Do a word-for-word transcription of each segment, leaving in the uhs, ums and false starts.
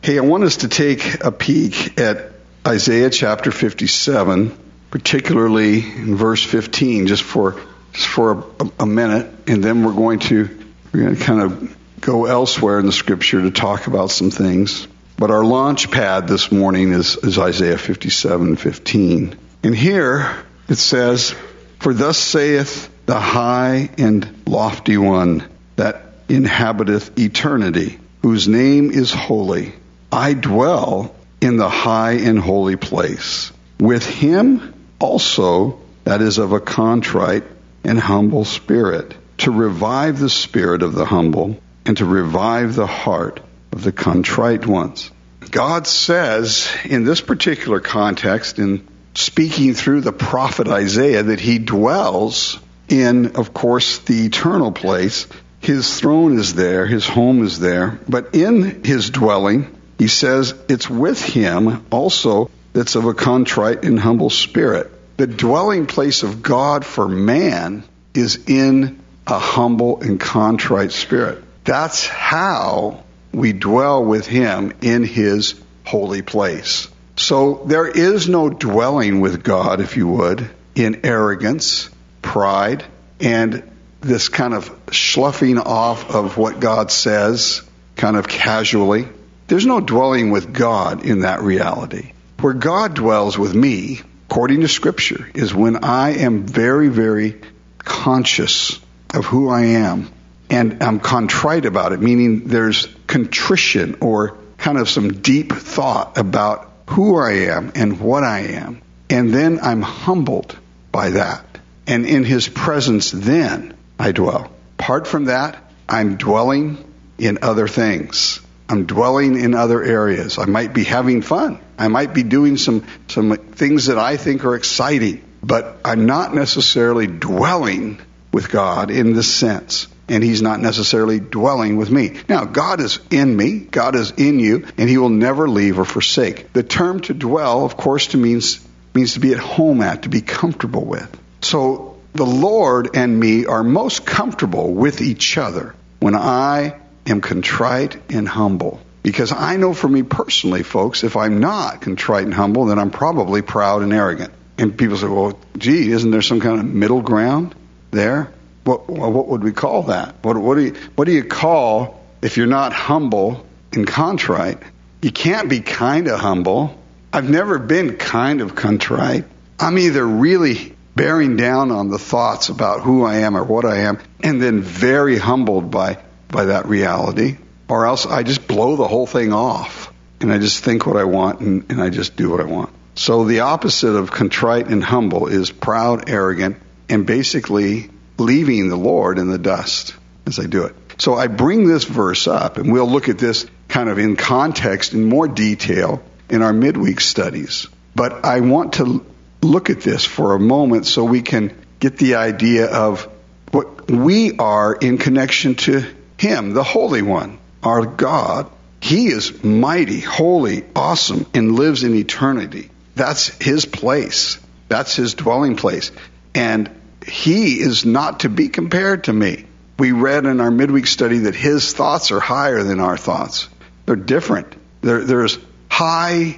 Hey, I want us to take a peek at Isaiah chapter fifty-seven, particularly in verse fifteen, just for just for a, a minute, and then we're going to we're going to kind of go elsewhere in the scripture to talk about some things. But our launch pad this morning is, is Isaiah fifty-seven fifteen. And here it says, "For thus saith the high and lofty one that inhabiteth eternity, whose name is holy. I dwell in the high and holy place, with him also that is of a contrite and humble spirit, to revive the spirit of the humble, and to revive the heart of the contrite ones." God says in this particular context, in speaking through the prophet Isaiah, that he dwells in, of course, the eternal place. His throne is there, his home is there, but in his dwelling, he says it's with him also that's of a contrite and humble spirit. The dwelling place of God for man is in a humble and contrite spirit. That's how we dwell with him in his holy place. So there is no dwelling with God, if you would, in arrogance, pride, and this kind of sloughing off of what God says, kind of casually. There's no dwelling with God in that reality. Where God dwells with me, according to Scripture, is when I am very, very conscious of who I am, and I'm contrite about it, meaning there's contrition or kind of some deep thought about who I am and what I am. And then I'm humbled by that. And in his presence, then I dwell. Apart from that, I'm dwelling in other things. I'm dwelling in other areas. I might be having fun. I might be doing some, some things that I think are exciting, but I'm not necessarily dwelling with God in this sense. And he's not necessarily dwelling with me. Now, God is in me, God is in you, and he will never leave or forsake. The term to dwell, of course, to means, means to be at home at, to be comfortable with. So the Lord and me are most comfortable with each other when I am contrite and humble. Because I know for me personally, folks, if I'm not contrite and humble, then I'm probably proud and arrogant. And people say, well, gee, isn't there some kind of middle ground there? What, what would we call that? What, what do you, what do you call if you're not humble and contrite? You can't be kind of humble. I've never been kind of contrite. I'm either really bearing down on the thoughts about who I am or what I am, and then very humbled by, by that reality, or else I just blow the whole thing off, and I just think what I want, and, and I just do what I want. So the opposite of contrite and humble is proud, arrogant, and basically leaving the Lord in the dust as I do it. So I bring this verse up, and we'll look at this kind of in context in more detail in our midweek studies. But I want to look at this for a moment so we can get the idea of what we are in connection to him, the Holy One, our God. He is mighty, holy, awesome, and lives in eternity. That's his place. That's his dwelling place. And he is not to be compared to me. We read in our midweek study that his thoughts are higher than our thoughts. They're different. They're, they're as high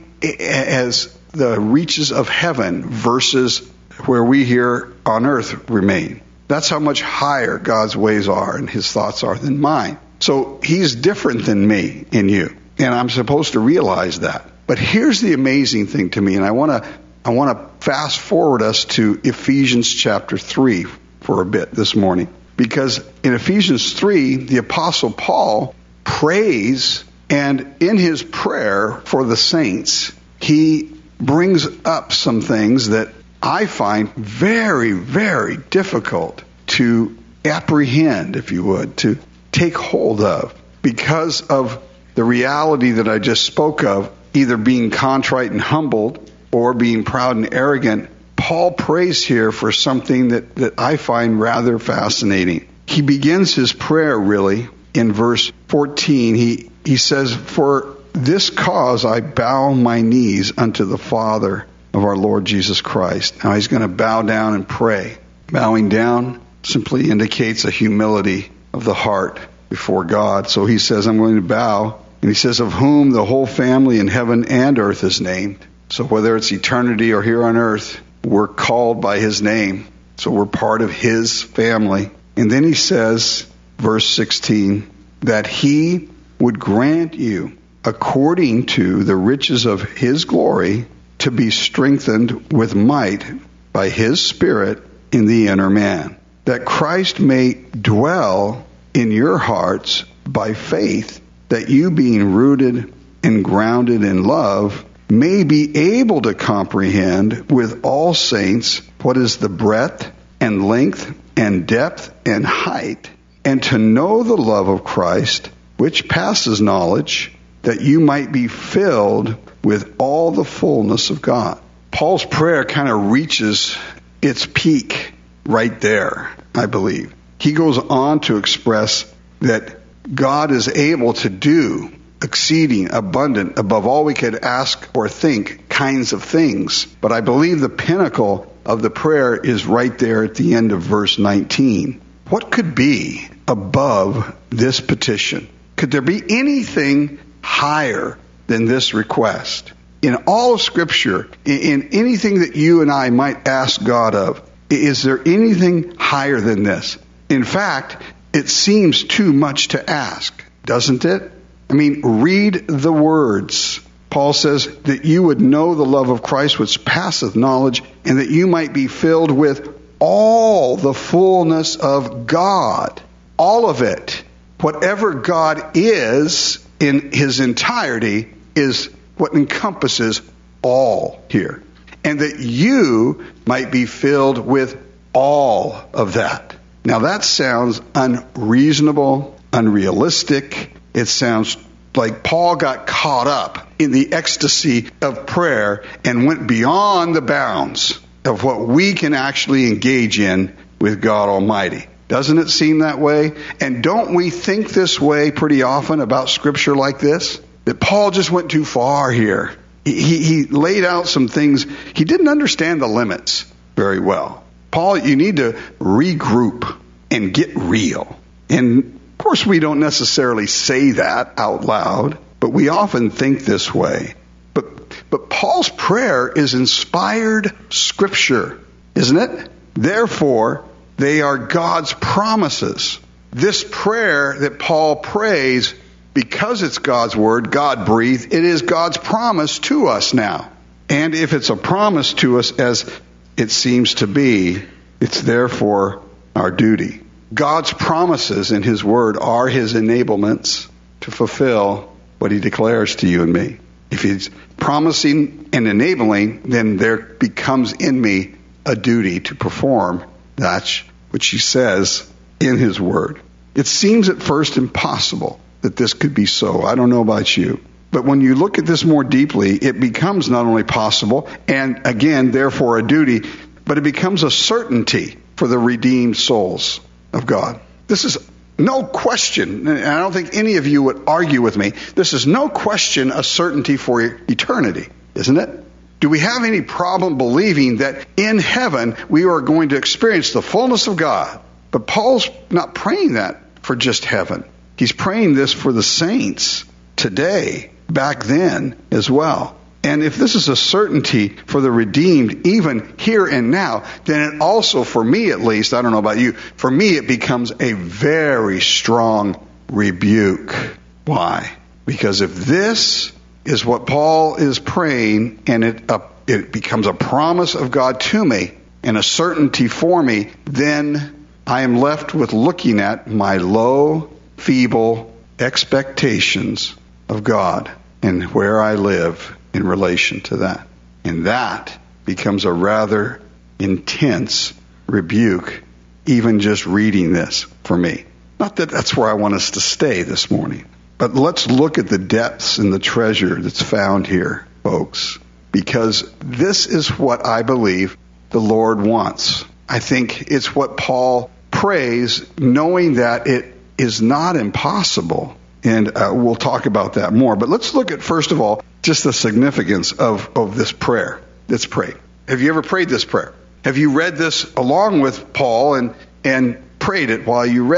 as the reaches of heaven versus where we here on earth remain. That's how much higher God's ways are and his thoughts are than mine. So he's different than me and you. And I'm supposed to realize that. But here's the amazing thing to me, and I want to I want to fast forward us to Ephesians chapter three for a bit this morning. Because in Ephesians three, the Apostle Paul prays, and in his prayer for the saints, he brings up some things that I find very, very difficult to apprehend, if you would, to take hold of, because of the reality that I just spoke of, either being contrite and humbled or being proud and arrogant. Paul prays here for something that, that I find rather fascinating. He begins his prayer really in verse fourteen. He, he says, "For this cause I bow my knees unto the Father of our Lord Jesus Christ." Now he's going to bow down and pray. Bowing down simply indicates a humility of the heart before God. So he says, I'm going to bow And he says, of whom the whole family in heaven and earth is named. So whether it's eternity or here on earth, we're called by his name. So we're part of his family. And then he says, verse sixteen, that he would grant you, according to the riches of his glory, to be strengthened with might by his Spirit in the inner man, that Christ may dwell in your hearts by faith, that you, being rooted and grounded in love, may be able to comprehend with all saints what is the breadth and length and depth and height, and to know the love of Christ, which passes knowledge, that you might be filled with all the fullness of God. Paul's prayer kind of reaches its peak right there, I believe. He goes on to express that God is able to do exceeding, abundant, above all we could ask or think kinds of things. But I believe the pinnacle of the prayer is right there at the end of verse nineteen. What could be above this petition? Could there be anything higher than this request? In all of Scripture, in anything that you and I might ask God of, is there anything higher than this? In fact, it seems too much to ask, doesn't it? I mean, read the words. Paul says that you would know the love of Christ which passeth knowledge, and that you might be filled with all the fullness of God. All of it. Whatever God is in his entirety is what encompasses all here. And that you might be filled with all of that. Now that sounds unreasonable, unrealistic. It sounds like Paul got caught up in the ecstasy of prayer and went beyond the bounds of what we can actually engage in with God Almighty. Doesn't it seem that way? And don't we think this way pretty often about Scripture like this? That Paul just went too far here. He, he, he laid out some things. He didn't understand the limits very well. Paul, you need to regroup and get real. And of course, we don't necessarily say that out loud, but we often think this way. But, but Paul's prayer is inspired Scripture, isn't it? Therefore, they are God's promises. This prayer that Paul prays, because it's God's word, God breathed, it is God's promise to us now. And if it's a promise to us, as it seems to be, it's therefore our duty. God's promises in his word are his enablements to fulfill what he declares to you and me. If he's promising and enabling, then there becomes in me a duty to perform that which he says in his word. It seems at first impossible that this could be so. I don't know about you. But when you look at this more deeply, it becomes not only possible, and again, therefore a duty, but it becomes a certainty for the redeemed souls of God. This is no question, and I don't think any of you would argue with me, this is no question a certainty for eternity, isn't it? Do we have any problem believing that in heaven we are going to experience the fullness of God? But Paul's not praying that for just heaven. He's praying this for the saints today, back then as well. And if this is a certainty for the redeemed, even here and now, then it also, for me at least, I don't know about you, for me it becomes a very strong rebuke. Why? Because if this is what Paul is praying, and it uh, it becomes a promise of God to me and a certainty for me, then I am left with looking at my low, feeble expectations of God and where I live in relation to that. And that becomes a rather intense rebuke, even just reading this for me. Not that that's where I want us to stay this morning. But let's look at the depths and the treasure that's found here, folks, because this is what I believe the Lord wants. I think it's what Paul prays, knowing that it is not impossible. And uh, we'll talk about that more. But let's look at, first of all, just the significance of, of this prayer that's prayed. Have you ever prayed this prayer? Have you read this along with Paul and, and prayed it while you read it?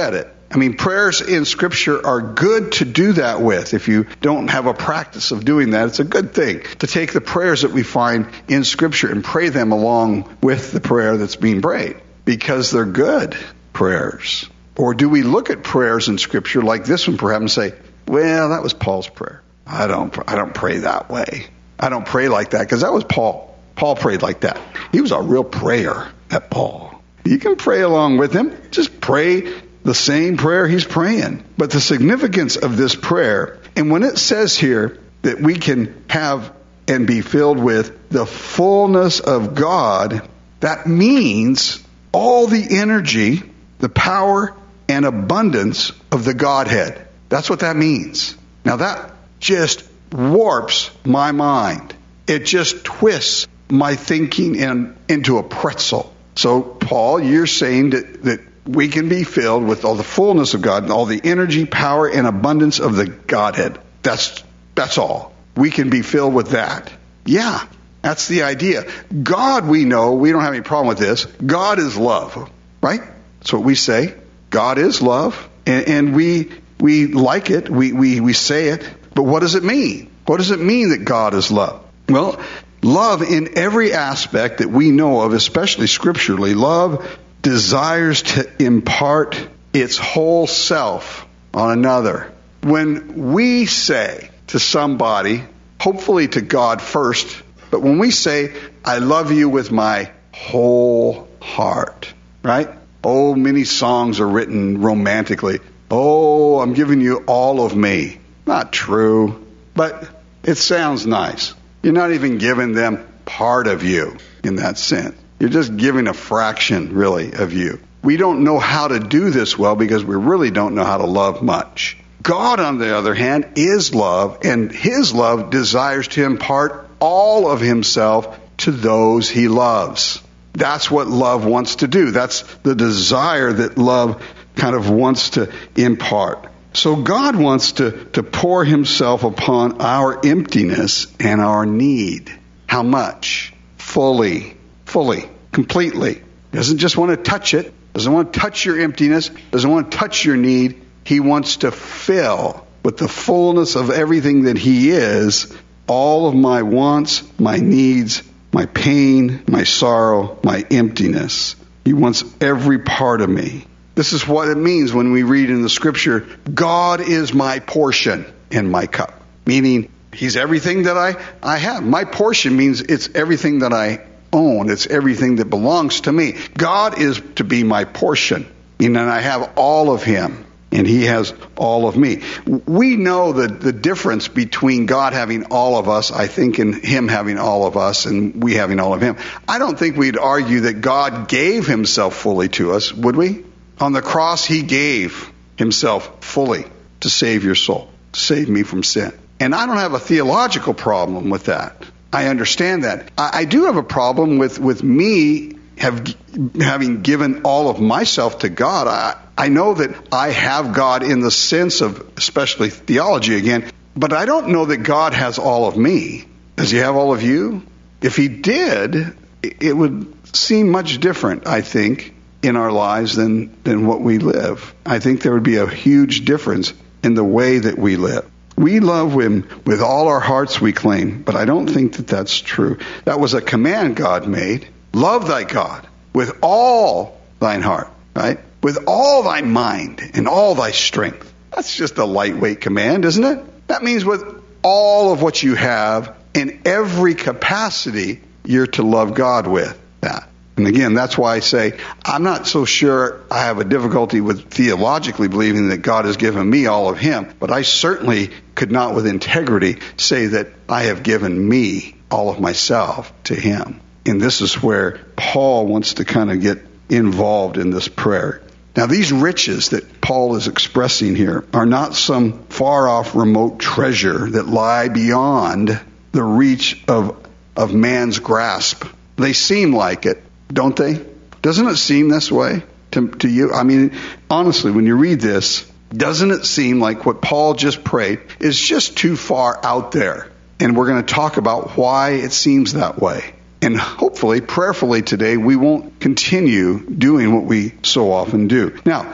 I mean, prayers in Scripture are good to do that with. If you don't have a practice of doing that, it's a good thing to take the prayers that we find in Scripture and pray them along with the prayer that's being prayed, because they're good prayers. Or do we look at prayers in Scripture like this one perhaps and say, well, that was Paul's prayer. I don't, I don't pray that way. I don't pray like that because that was Paul. Paul prayed like that. He was a real prayer, that Paul. You can pray along with him. Just pray the same prayer he's praying. But the significance of this prayer, and when it says here that we can have and be filled with the fullness of God, that means all the energy, the power, and abundance of the Godhead. That's what that means. Now that just warps my mind. It just twists my thinking in, into a pretzel. So, Paul, you're saying that, that we can be filled with all the fullness of God and all the energy, power, and abundance of the Godhead. That's, that's all. We can be filled with that. Yeah, that's the idea. God, we know, we don't have any problem with this. God is love, right? That's what we say. God is love, and, and we we like it. We, we, we say it. But what does it mean? What does it mean that God is love? Well, love in every aspect that we know of, especially scripturally, love desires to impart its whole self on another. When we say to somebody, hopefully to God first, but when we say, I love you with my whole heart, right? Oh, many songs are written romantically. Oh, I'm giving you all of me. Not true, but it sounds nice. You're not even giving them part of you in that sense. You're just giving a fraction, really, of you. We don't know how to do this well because we really don't know how to love much. God, on the other hand, is love, and his love desires to impart all of himself to those he loves. That's what love wants to do. That's the desire that love kind of wants to impart. So God wants to, to pour himself upon our emptiness and our need. How much? Fully. Fully. Completely. He doesn't just want to touch it. Doesn't want to touch your emptiness. Doesn't want to touch your need. He wants to fill with the fullness of everything that he is, all of my wants, my needs, my pain, my sorrow, my emptiness. He wants every part of me. This is what it means when we read in the scripture, God is my portion in my cup. Meaning, he's everything that I, I have. My portion means it's everything that I own. It's everything that belongs to me. God is to be my portion. Meaning I have all of him. And he has all of me. We know the, the difference between God having all of us, I think, and him having all of us, and we having all of him. I don't think we'd argue that God gave himself fully to us, would we? On the cross, he gave himself fully to save your soul, to save me from sin. And I don't have a theological problem with that. I understand that. I, I do have a problem with, with me have, having given all of myself to God. I, I know that I have God in the sense of, especially theology again, but I don't know that God has all of me. Does he have all of you? If he did, it would seem much different, I think, in our lives than, than what we live. I think there would be a huge difference in the way that we live. We love him with all our hearts, we claim, but I don't think that that's true. That was a command God made. Love thy God with all thine heart, right? With all thy mind and all thy strength. That's just a lightweight command, isn't it? That means with all of what you have, in every capacity, you're to love God with that. And again, that's why I say, I'm not so sure I have a difficulty with theologically believing that God has given me all of him, but I certainly could not with integrity say that I have given me all of myself to him. And this is where Paul wants to kind of get involved in this prayer. Now, these riches that Paul is expressing here are not some far-off remote treasure that lie beyond the reach of, of man's grasp. They seem like it, don't they? Doesn't it seem this way to, to you? I mean, honestly, when you read this, doesn't it seem like what Paul just prayed is just too far out there? And we're going to talk about why it seems that way. And hopefully, prayerfully today, we won't continue doing what we so often do. Now,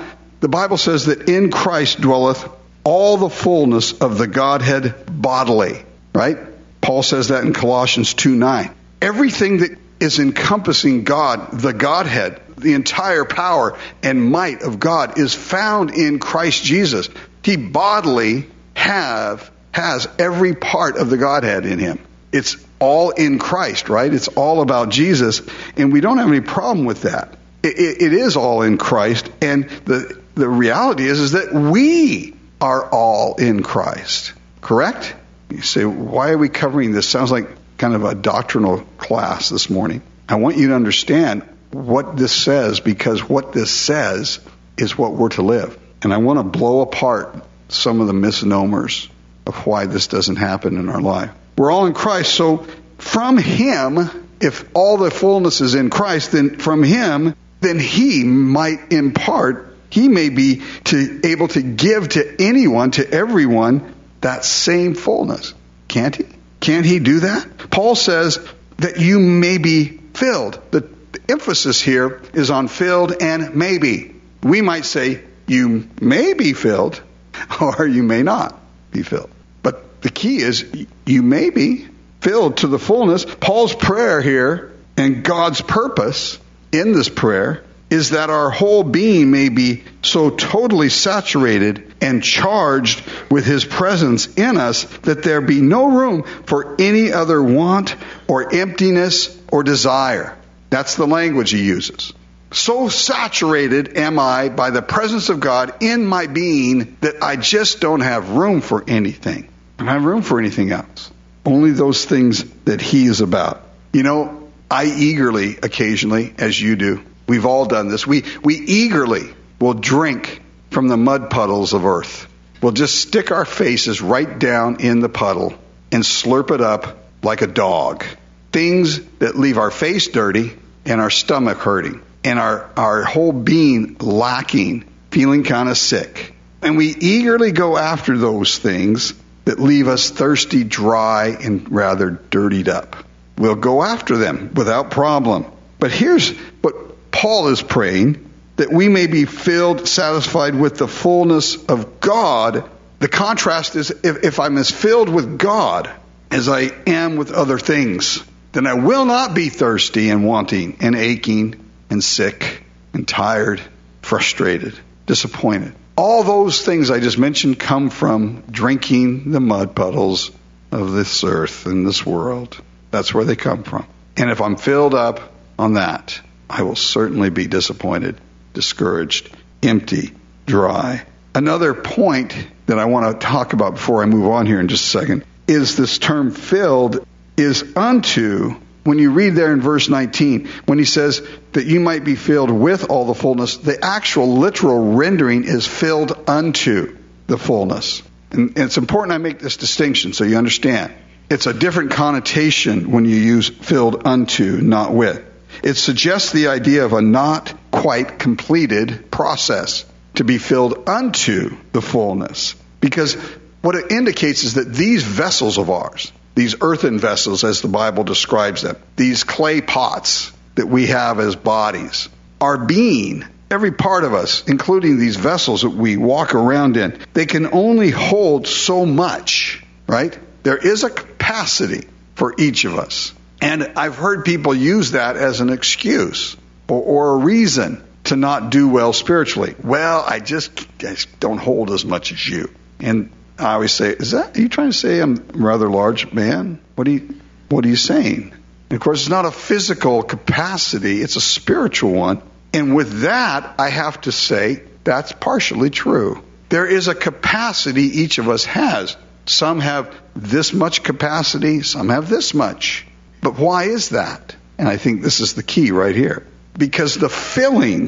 The Bible says that in Christ dwelleth all the fullness of the Godhead bodily, right? Paul says that in Colossians two nine. Everything that is encompassing God, the Godhead, the entire power and might of God is found in Christ Jesus. He bodily have has every part of the Godhead in him. It's all in Christ, right? It's all about Jesus, and we don't have any problem with that. It, it, it is all in Christ, and the the reality is, is that we are all in Christ, correct? You say, why are we covering this? Sounds like kind of a doctrinal class this morning. I want you to understand what this says, because what this says is what we're to live. And I want to blow apart some of the misnomers of why this doesn't happen in our life. We're all in Christ, so from Him, if all the fullness is in Christ, then from Him, then He might impart, He may be to, able to give to anyone, to everyone, that same fullness. Can't He? Can't He do that? Paul says that you may be filled. The emphasis here is on filled and maybe. We might say you may be filled or you may not be filled. But the key is you may be filled to the fullness. Paul's prayer here and God's purpose in this prayer is that our whole being may be so totally saturated and charged with His presence in us that there be no room for any other want or emptiness or desire. That's the language he uses. So saturated am I by the presence of God in my being that I just don't have room for anything. I don't have room for anything else. Only those things that He is about. You know, I eagerly, occasionally, as you do, we've all done this, we, we eagerly will drink from the mud puddles of earth. We'll just stick our faces right down in the puddle and slurp it up like a dog. Things that leave our face dirty and our stomach hurting and our, our whole being lacking, feeling kind of sick. And we eagerly go after those things that leave us thirsty, dry, and rather dirtied up. We'll go after them without problem. But here's what Paul is praying, that we may be filled, satisfied with the fullness of God. The contrast is if, if I'm as filled with God as I am with other things, then I will not be thirsty and wanting and aching and sick and tired, frustrated, disappointed. All those things I just mentioned come from drinking the mud puddles of this earth and this world. That's where they come from. And if I'm filled up on that, I will certainly be disappointed, discouraged, empty, dry. Another point that I want to talk about before I move on here in just a second is this term filled is unto, when you read there in verse nineteen, when he says that you might be filled with all the fullness, the actual literal rendering is filled unto the fullness. And, and it's important I make this distinction so you understand. It's a different connotation when you use filled unto, not with. It suggests the idea of a not quite completed process to be filled unto the fullness. Because what it indicates is that these vessels of ours, these earthen vessels as the Bible describes them, these clay pots that we have as bodies, our being, every part of us, including these vessels that we walk around in, they can only hold so much, right? There is a capacity for each of us. And I've heard people use that as an excuse or, or a reason to not do well spiritually. Well, I just, I just don't hold as much as you. And I always say, is that, are you trying to say I'm a rather large man? What are you, what are you saying? And of course, it's not a physical capacity, it's a spiritual one. And with that, I have to say, that's partially true. There is a capacity each of us has. Some have this much capacity, some have this much. But why is that? And I think this is the key right here. Because the filling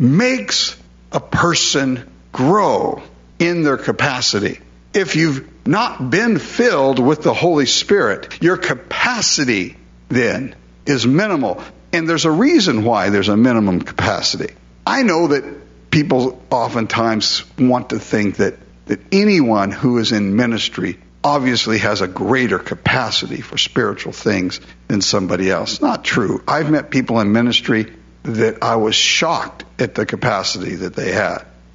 makes a person grow in their capacity. If you've not been filled with the Holy Spirit, your capacity then is minimal. And there's a reason why there's a minimum capacity. I know that people oftentimes want to think that, that anyone who is in ministry obviously has a greater capacity for spiritual things than somebody else. Not true. I've met people in ministry that I was shocked at the capacity that they had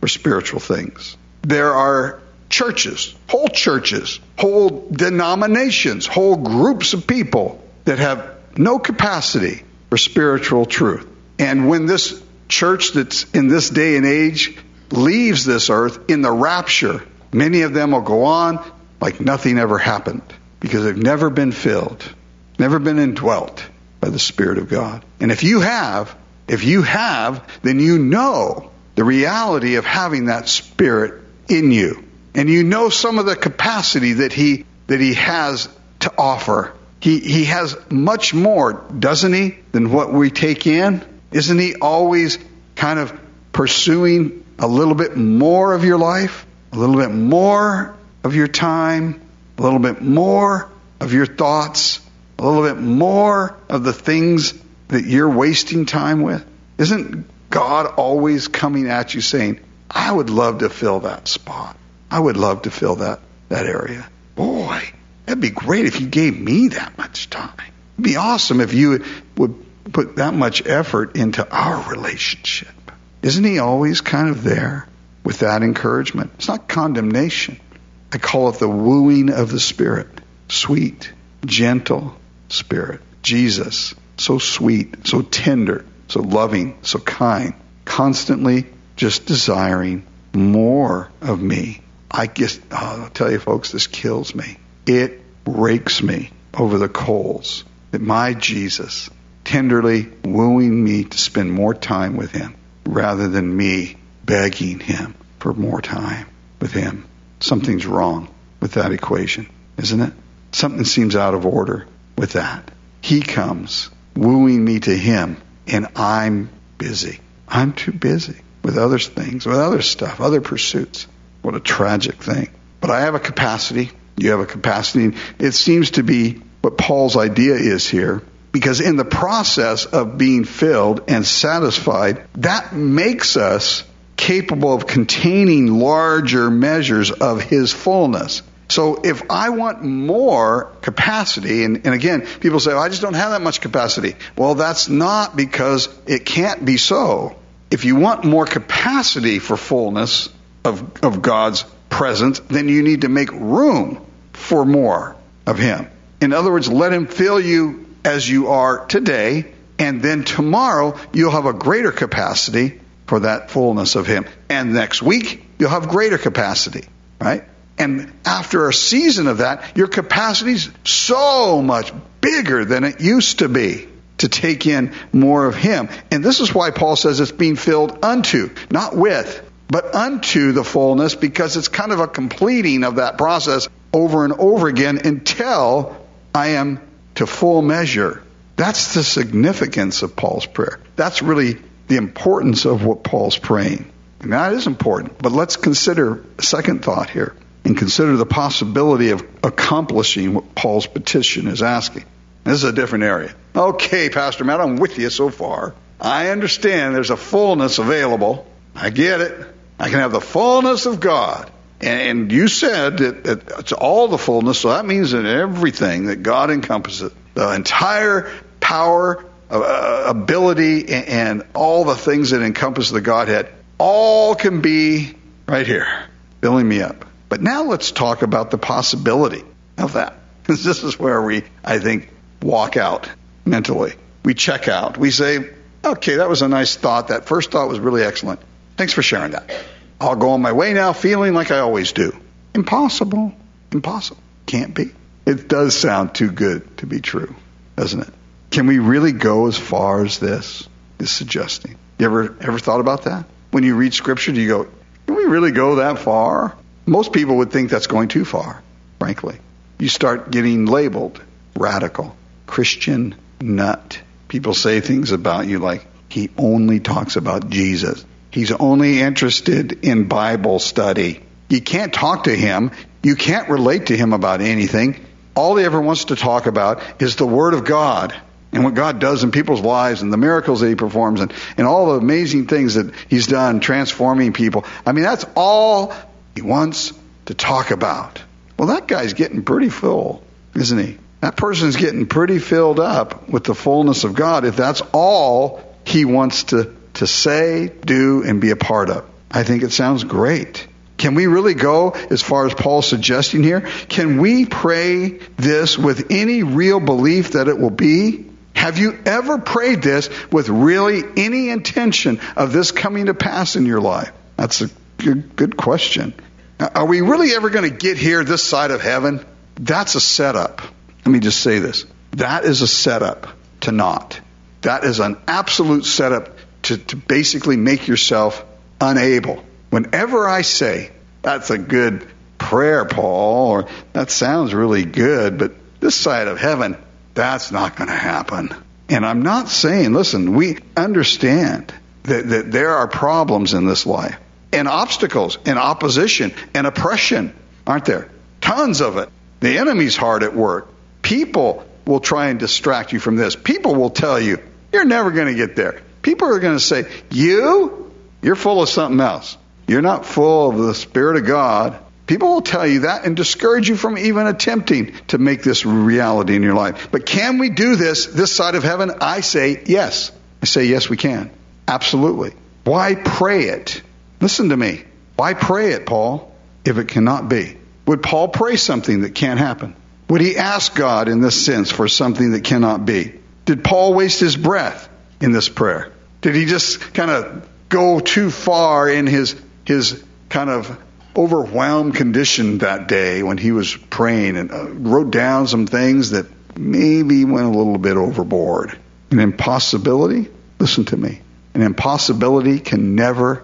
for spiritual things. There are churches, whole churches, whole denominations, whole groups of people that have no capacity for spiritual truth. And when this church that's in this day and age leaves this earth in the rapture, many of them will go on like nothing ever happened because they've never been filled, never been indwelt by the Spirit of God. And if you have, if you have, then you know the reality of having that Spirit in you. And you know some of the capacity that he that he has to offer. He he has much more, doesn't he, than what we take in? Isn't he always kind of pursuing a little bit more of your life, a little bit more of your time, a little bit more of your thoughts, a little bit more of the things that you're wasting time with? Isn't God always coming at you saying, I would love to fill that spot. I would love to fill that, that area. Boy, that'd be great if you gave me that much time. It'd be awesome if you would put that much effort into our relationship. Isn't he always kind of there with that encouragement? It's not condemnation. I call it the wooing of the Spirit. Sweet, gentle Spirit. Jesus, so sweet, so tender, so loving, so kind. Constantly just desiring more of me. I guess, oh, I'll tell you folks, this kills me. It rakes me over the coals that my Jesus tenderly wooing me to spend more time with him rather than me begging him for more time with him. Something's wrong with that equation, isn't it? Something seems out of order with that. He comes wooing me to him and I'm busy. I'm too busy with other things, with other stuff, other pursuits. What a tragic thing. But I have a capacity. You have a capacity. It seems to be what Paul's idea is here. Because in the process of being filled and satisfied, that makes us capable of containing larger measures of his fullness. So if I want more capacity, and, and again, people say, oh, I just don't have that much capacity. Well, that's not because it can't be so. If you want more capacity for fullness of, of God's presence, then you need to make room for more of him. In other words, let him fill you as you are today, and then tomorrow you'll have a greater capacity for that fullness of him. And next week, you'll have greater capacity, right? And after a season of that, your capacity's so much bigger than it used to be to take in more of him. And this is why Paul says it's being filled unto, not with, but unto the fullness, because it's kind of a completing of that process over and over again until I am to full measure. That's the significance of Paul's prayer. That's really the importance of what Paul's praying. And that is important. But let's consider a second thought here and consider the possibility of accomplishing what Paul's petition is asking. This is a different area. Okay, Pastor Matt, I'm with you so far. I understand there's a fullness available. I get it. I can have the fullness of God. And you said that it's all the fullness, so that means that everything that God encompasses, the entire power, uh, ability, and all the things that encompass the Godhead, all can be right here, filling me up. But now let's talk about the possibility of that. Because this is where we, I think, walk out mentally. We check out. We say, okay, that was a nice thought. That first thought was really excellent. Thanks for sharing that. I'll go on my way now feeling like I always do. Impossible. Impossible. Can't be. It does sound too good to be true, doesn't it? Can we really go as far as this is suggesting? You ever ever thought about that? When you read Scripture, do you go, can we really go that far? Most people would think that's going too far, frankly. You start getting labeled radical, Christian nut. People say things about you like, he only talks about Jesus. He's only interested in Bible study. You can't talk to him. You can't relate to him about anything. All he ever wants to talk about is the Word of God and what God does in people's lives and the miracles that he performs and, and all the amazing things that he's done transforming people. I mean, that's all he wants to talk about. Well, that guy's getting pretty full, isn't he? That person's getting pretty filled up with the fullness of God if that's all he wants to, to say, do, and be a part of. I think it sounds great. Can we really go as far as Paul's suggesting here? Can we pray this with any real belief that it will be? Have you ever prayed this with really any intention of this coming to pass in your life? That's a good, good question. Are we really ever going to get here this side of heaven? That's a setup. Let me just say this. That is a setup to not. That is an absolute setup to, to basically make yourself unable. Whenever I say, that's a good prayer, Paul, or that sounds really good, but this side of heaven, that's not going to happen. And I'm not saying, listen, we understand that, that there are problems in this life, and obstacles, and opposition, and oppression, aren't there? Tons of it. The enemy's hard at work. People will try and distract you from this. People will tell you, you're never going to get there. People are going to say, you, you're full of something else. You're not full of the Spirit of God. People will tell you that and discourage you from even attempting to make this reality in your life. But can we do this this side of heaven? I say yes. I say yes, we can. Absolutely. Why pray it? Listen to me. Why pray it, Paul, if it cannot be? Would Paul pray something that can't happen? Would he ask God in this sense for something that cannot be? Did Paul waste his breath in this prayer? Did he just kind of go too far in his his kind of overwhelmed condition that day when he was praying and uh, wrote down some things that maybe went a little bit overboard? An impossibility? Listen to me. An impossibility can never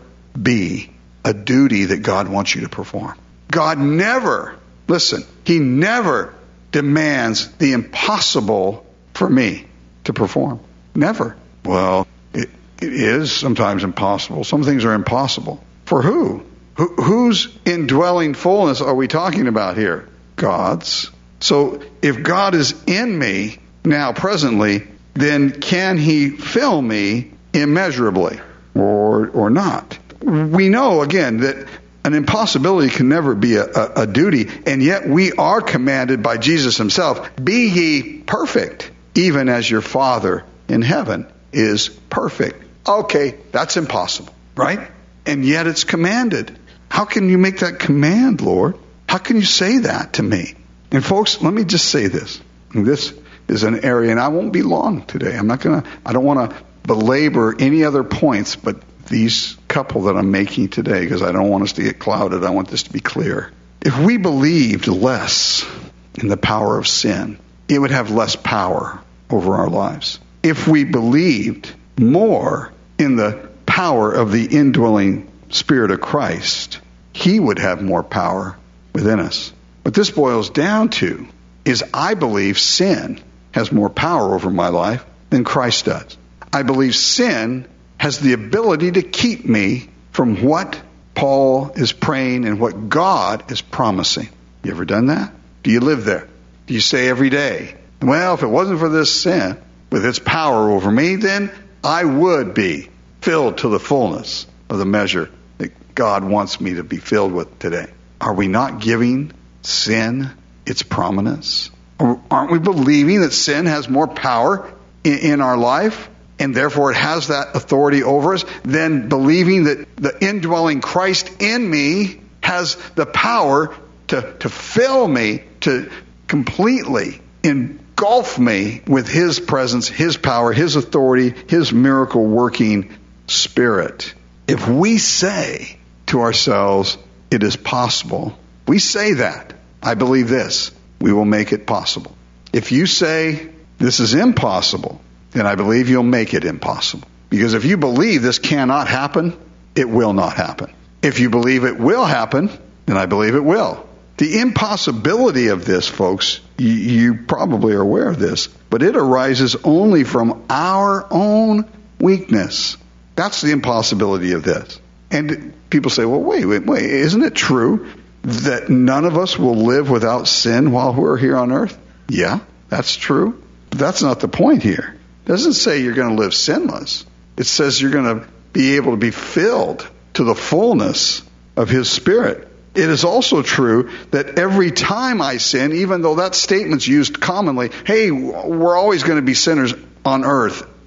be a duty that God wants you to perform. God never, listen, He never demands the impossible for me to perform. Never. Well, it, it is sometimes impossible. Some things are impossible. For who? who? Whose indwelling fullness are we talking about here? God's. So if God is in me now presently, then can He fill me immeasurably or or not? We know, again, that an impossibility can never be a, a, a duty, and yet we are commanded by Jesus Himself, be ye perfect, even as your Father in heaven is perfect. Okay, that's impossible, right? And yet it's commanded. How can you make that command, Lord? How can you say that to me? And folks, let me just say this. This is an area, and I won't be long today. I'm not going to, I don't want to belabor any other points, but these couple that I'm making today, because I don't want us to get clouded. I want this to be clear. If we believed less in the power of sin, it would have less power over our lives. If we believed more in the power of the indwelling Spirit of Christ, He would have more power within us. What this boils down to is I believe sin has more power over my life than Christ does. I believe sin has the ability to keep me from what Paul is praying and what God is promising. You ever done that? Do you live there? Do you say every day, well, if it wasn't for this sin with its power over me, then I would be filled to the fullness of the measure that God wants me to be filled with today? Are we not giving sin its prominence? Aren't we believing that sin has more power in, in our life, and therefore it has that authority over us, than believing that the indwelling Christ in me has the power to, to fill me, to completely engulf me with His presence, His power, His authority, His miracle working Spirit? If we say to ourselves, it is possible, we say that, I believe this, we will make it possible. If you say, this is impossible, then I believe you'll make it impossible. Because if you believe this cannot happen, it will not happen. If you believe it will happen, then I believe it will. The impossibility of this, folks, you, you probably are aware of this, but it arises only from our own weakness. That's the impossibility of this. And people say, well, wait, wait, wait, isn't it true that none of us will live without sin while we're here on earth? Yeah, that's true. But that's not the point here. It doesn't say you're going to live sinless. It says you're going to be able to be filled to the fullness of His Spirit. It is also true that every time I sin, even though that statement's used commonly, hey, we're always going to be sinners on earth.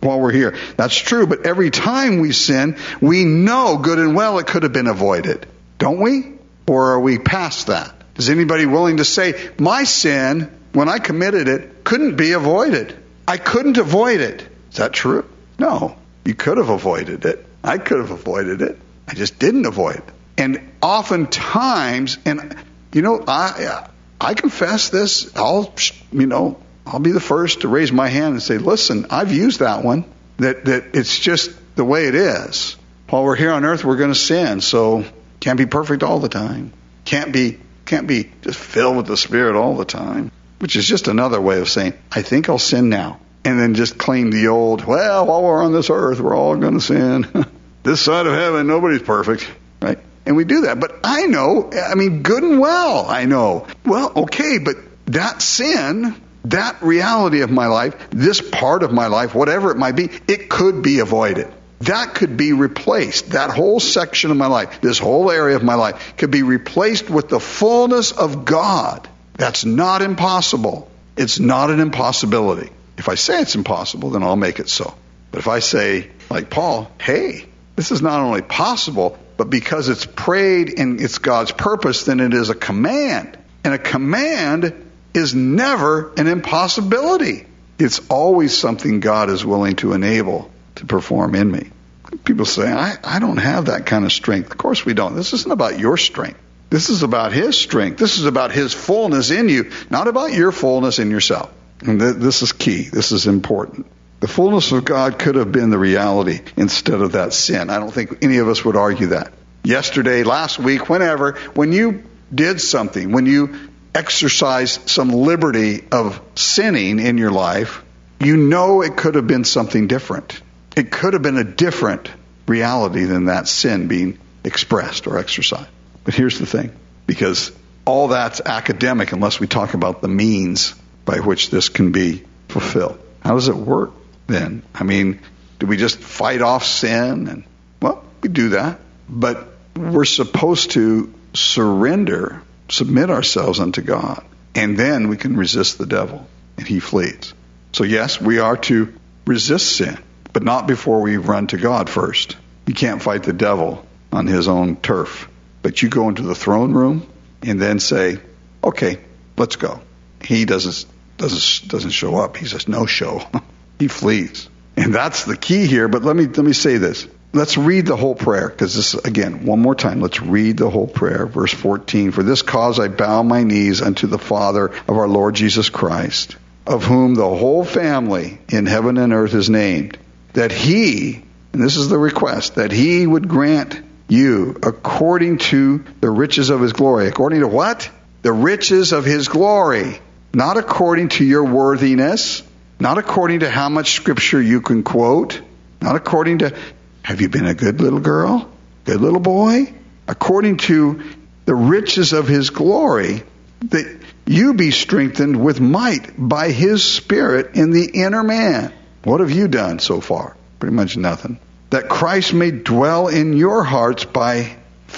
while we're here. That's true, but every time we sin, we know good and well it could have been avoided. Don't we? Or are we past that? Is anybody willing to say, my sin, when I committed it, couldn't be avoided? I couldn't avoid it. Is that true? No. You could have avoided it. I could have avoided it. I just didn't avoid it. And oftentimes, and you know, I I confess this. I'll, you know, I'll be the first to raise my hand and say, listen, I've used that one. That that it's just the way it is. While we're here on earth, we're going to sin. So can't be perfect all the time. Can't be can't be just filled with the Spirit all the time. Which is just another way of saying, I think I'll sin now. And then just claim the old, well, while we're on this earth, we're all going to sin. This side of heaven, nobody's perfect. Right? And we do that. But I know, I mean, good and well, I know. Well, okay, but that sin, that reality of my life, this part of my life, whatever it might be, it could be avoided. That could be replaced. That whole section of my life, this whole area of my life, could be replaced with the fullness of God. That's not impossible. It's not an impossibility. If I say it's impossible, then I'll make it so. But if I say, like Paul, hey, this is not only possible, but because it's prayed and it's God's purpose, then it is a command. And a command is never an impossibility. It's always something God is willing to enable to perform in me. People say, I, I don't have that kind of strength. Of course we don't. This isn't about your strength. This is about His strength. This is about His fullness in you, not about your fullness in yourself. And th- this is key. This is important. The fullness of God could have been the reality instead of that sin. I don't think any of us would argue that. Yesterday, last week, whenever, when you did something, when you exercised some liberty of sinning in your life, you know it could have been something different. It could have been a different reality than that sin being expressed or exercised. But here's the thing, because all that's academic unless we talk about the means by which this can be fulfilled. How does it work then? I mean, do we just fight off sin? And well, we do that. But we're supposed to surrender, submit ourselves unto God. And then we can resist the devil and he flees. So yes, we are to resist sin, but not before we run to God first. You can't fight the devil on his own turf. But you go into the throne room and then say, okay, let's go. He doesn't doesn't doesn't show up. He says no show. He flees. And that's the key here. But let me let me say this. Let's read the whole prayer, because this, again, one more time, let's read the whole prayer. Verse fourteen, for this cause I bow my knees unto the Father of our Lord Jesus Christ, of whom the whole family in heaven and earth is named, that He, and this is the request, that He would grant you according to the riches of His glory. According to what? The riches of His glory. Not according to your worthiness, not according to how much scripture you can quote, not according to, have you been a good little girl, good little boy? According to the riches of His glory, that you be strengthened with might by His Spirit in the inner man. What have you done so far? Pretty much nothing. That Christ may dwell in your hearts by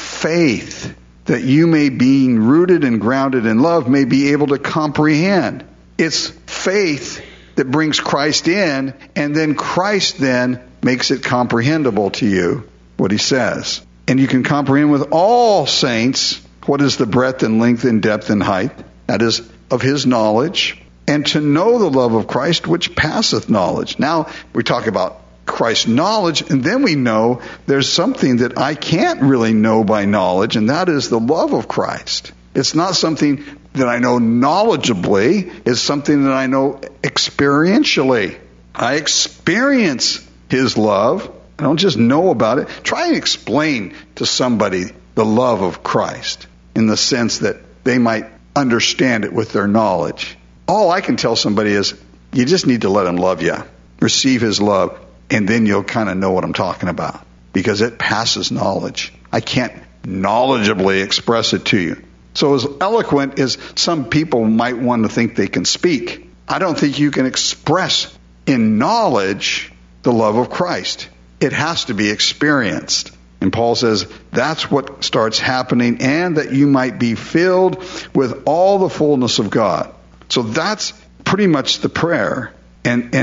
faith, that you may, being rooted and grounded in love, may be able to comprehend. It's faith that brings Christ in, and then Christ then makes it comprehensible to you, what He says. And you can comprehend with all saints what is the breadth and length and depth and height, that is, of His knowledge, and to know the love of Christ which passeth knowledge. Now, we talk about Christ's knowledge, and then we know there's something that I can't really know by knowledge, and that is the love of Christ. It's not something that I know knowledgeably. It's something that I know experientially. I experience His love. I don't just know about it. Try and explain to somebody the love of Christ in the sense that they might understand it with their knowledge. All I can tell somebody is, you just need to let Him love you. Receive His love. And then you'll kind of know what I'm talking about, because it passes knowledge. I can't knowledgeably express it to you. So as eloquent as some people might want to think they can speak, I don't think you can express in knowledge the love of Christ. It has to be experienced. And Paul says that's what starts happening, and that you might be filled with all the fullness of God. So that's pretty much the prayer. And, and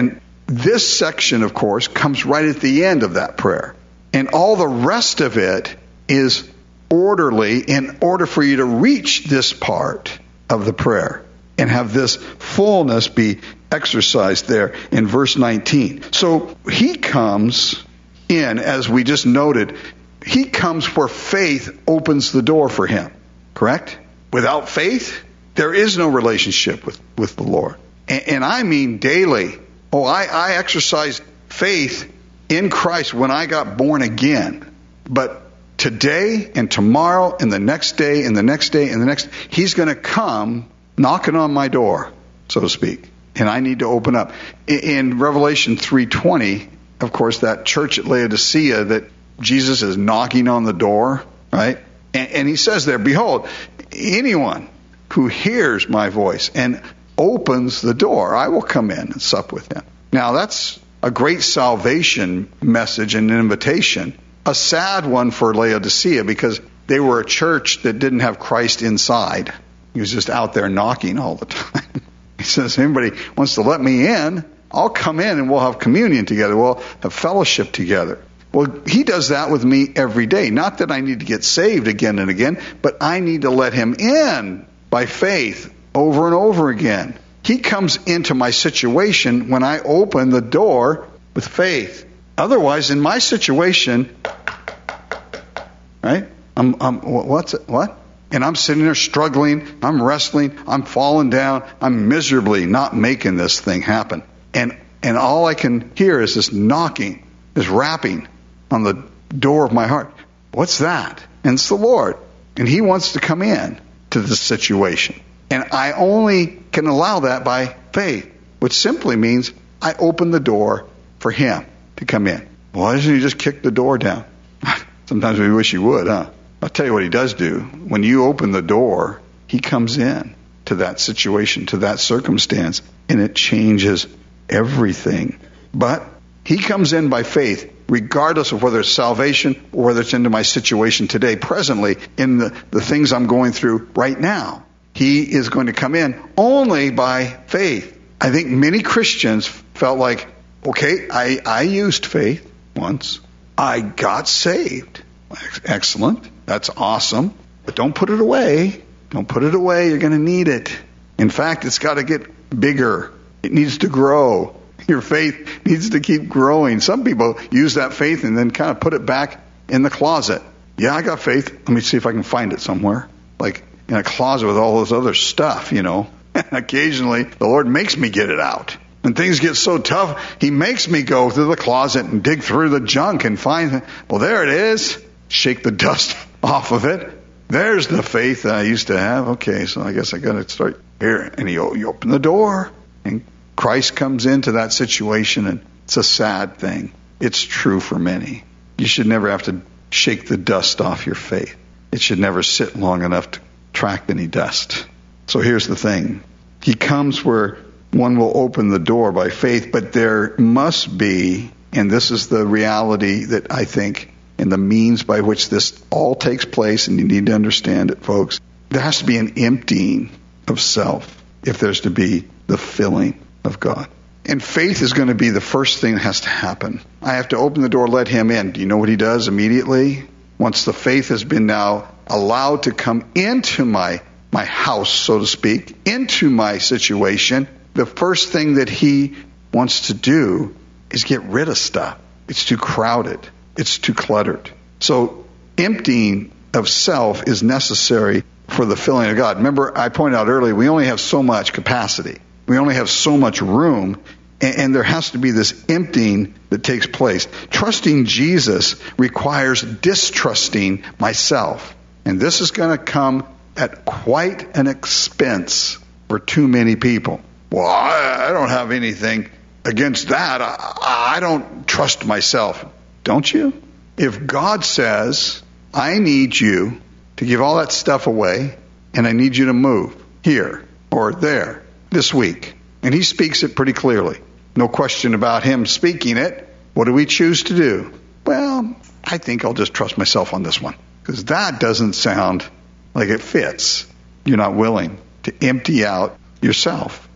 this section, of course, comes right at the end of that prayer. And all the rest of it is orderly in order for you to reach this part of the prayer and have this fullness be exercised there in verse nineteen. So he comes in, as we just noted, he comes where faith opens the door for him. Correct? Without faith, there is no relationship with, with the Lord. And, and I mean daily. Oh, I, I exercised faith in Christ when I got born again. But today and tomorrow and the next day and the next day and the next, he's going to come knocking on my door, so to speak. And I need to open up. In, in Revelation three twenty, of course, that church at Laodicea that Jesus is knocking on the door, right? And, and he says there, behold, anyone who hears my voice and opens the door, I will come in and sup with him. Now, that's a great salvation message and invitation. A sad one for Laodicea because they were a church that didn't have Christ inside. He was just out there knocking all the time. He says, anybody wants to let me in, I'll come in and we'll have communion together. We'll have fellowship together. Well, he does that with me every day. Not that I need to get saved again and again, but I need to let him in by faith over and over again. He comes into my situation when I open the door with faith. Otherwise, in my situation, right? I'm, I'm what's it? What? And I'm sitting there struggling. I'm wrestling. I'm falling down. I'm miserably not making this thing happen. And and all I can hear is this knocking, this rapping on the door of my heart. What's that? And it's the Lord. And he wants to come in to this situation. And I only can allow that by faith, which simply means I open the door for him to come in. Why doesn't he just kick the door down? Sometimes we wish he would, huh? I'll tell you what he does do. When you open the door, he comes in to that situation, to that circumstance, and it changes everything. But he comes in by faith, regardless of whether it's salvation or whether it's into my situation today, presently, in the, the things I'm going through right now. He is going to come in only by faith. I think many Christians felt like, okay, I, I used faith once. I got saved. Excellent. That's awesome. But don't put it away. Don't put it away. You're going to need it. In fact, it's got to get bigger. It needs to grow. Your faith needs to keep growing. Some people use that faith and then kind of put it back in the closet. Yeah, I got faith. Let me see if I can find it somewhere. Like in a closet with all this other stuff, you know. And occasionally, the Lord makes me get it out. When things get so tough, he makes me go through the closet and dig through the junk and find, well, there it is. Shake the dust off of it. There's the faith that I used to have. Okay, so I guess I got to start here. And you, you open the door, and Christ comes into that situation, and it's a sad thing. It's true for many. You should never have to shake the dust off your faith. It should never sit long enough to track any dust. So here's the thing. He comes where one will open the door by faith, but there must be, and this is the reality that I think, and the means by which this all takes place, and you need to understand it, folks, there has to be an emptying of self if there's to be the filling of God. And faith is going to be the first thing that has to happen. I have to open the door, let him in. Do you know what he does immediately? Once the faith has been now allowed to come into my my house, so to speak, into my situation, the first thing that he wants to do is get rid of stuff. It's too crowded. It's too cluttered. So emptying of self is necessary for the filling of God. Remember, I pointed out earlier, we only have so much capacity. We only have so much room, and, and there has to be this emptying that takes place. Trusting Jesus requires distrusting myself. And this is going to come at quite an expense for too many people. Well, I, I don't have anything against that. I, I don't trust myself. Don't you? If God says, I need you to give all that stuff away, and I need you to move here or there this week, and he speaks it pretty clearly, no question about him speaking it, what do we choose to do? Well, I think I'll just trust myself on this one, because that doesn't sound like it fits. You're not willing to empty out yourself.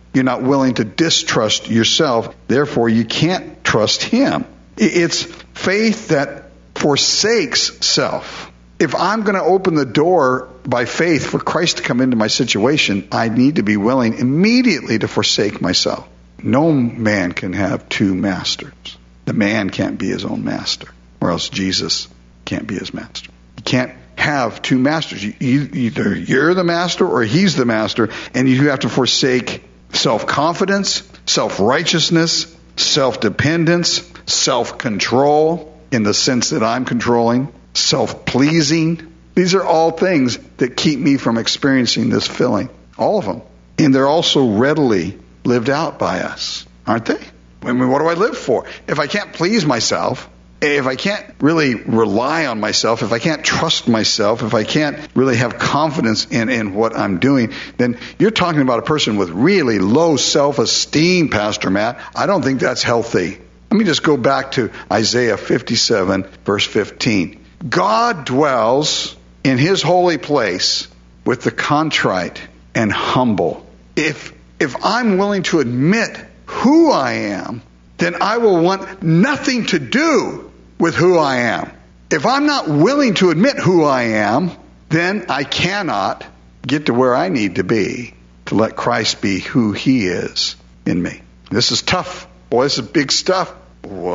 You're not willing to distrust yourself. Therefore, you can't trust him. It's faith that forsakes self. If I'm going to open the door by faith for Christ to come into my situation, I need to be willing immediately to forsake myself. No man can have two masters. The man can't be his own master, or else Jesus can't be his master. You can't have two masters. You, you, either you're the master or he's the master, and you have to forsake self-confidence, self-righteousness, self-dependence, self-control in the sense that I'm controlling, self-pleasing. These are all things that keep me from experiencing this filling. All of them. And they're also readily lived out by us, aren't they? I mean, what do I live for? If I can't please myself, if I can't really rely on myself, if I can't trust myself, if I can't really have confidence in, in what I'm doing, then you're talking about a person with really low self-esteem, Pastor Matt. I don't think that's healthy. Let me just go back to Isaiah fifty-seven, verse fifteen. God dwells in his holy place with the contrite and humble. If, if I'm willing to admit who I am, then I will want nothing to do with who I am. If I'm not willing to admit who I am, then I cannot get to where I need to be to let Christ be who he is in me. This is tough. Boy, this is big stuff. Well,